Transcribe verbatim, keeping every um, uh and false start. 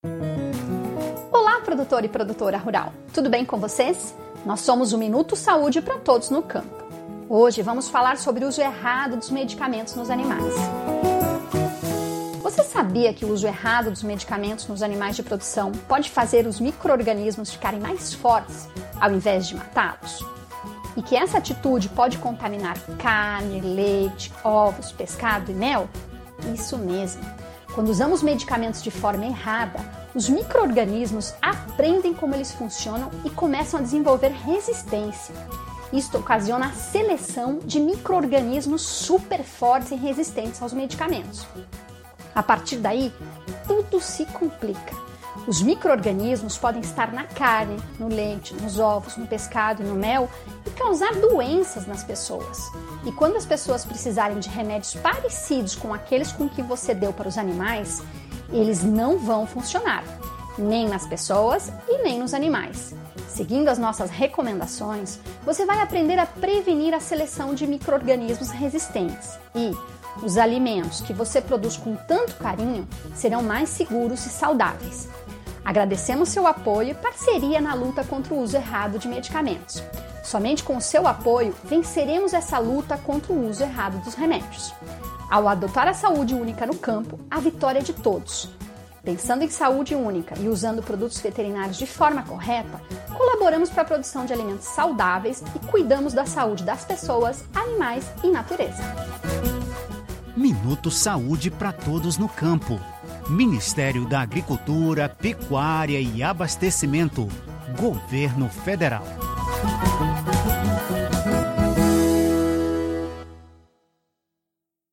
Olá, produtor e produtora rural. Tudo bem com vocês? Nós somos o Minuto Saúde para Todos no Campo. Hoje vamos falar sobre o uso errado dos medicamentos nos animais. Você sabia que o uso errado dos medicamentos nos animais de produção pode fazer os micro-organismos ficarem mais fortes ao invés de matá-los? E que essa atitude pode contaminar carne, leite, ovos, pescado e mel? Isso mesmo. Quando usamos medicamentos de forma errada, os micro-organismos aprendem como eles funcionam e começam a desenvolver resistência. Isto ocasiona a seleção de micro-organismos super fortes e resistentes aos medicamentos. A partir daí, tudo se complica. Os micro-organismos podem estar na carne, no leite, nos ovos, no pescado e no mel e causar doenças nas pessoas. E quando as pessoas precisarem de remédios parecidos com aqueles com que você deu para os animais, eles não vão funcionar, nem nas pessoas e nem nos animais. Seguindo as nossas recomendações, você vai aprender a prevenir a seleção de micro-organismos resistentes e os alimentos que você produz com tanto carinho serão mais seguros e saudáveis. Agradecemos seu apoio e parceria na luta contra o uso errado de medicamentos. Somente com o seu apoio venceremos essa luta contra o uso errado dos remédios. Ao adotar a saúde única no campo, a vitória é de todos. Pensando em saúde única e usando produtos veterinários de forma correta, colaboramos para a produção de alimentos saudáveis e cuidamos da saúde das pessoas, animais e natureza. Minuto Saúde para Todos no Campo. Ministério da Agricultura, Pecuária e Abastecimento. Governo Federal.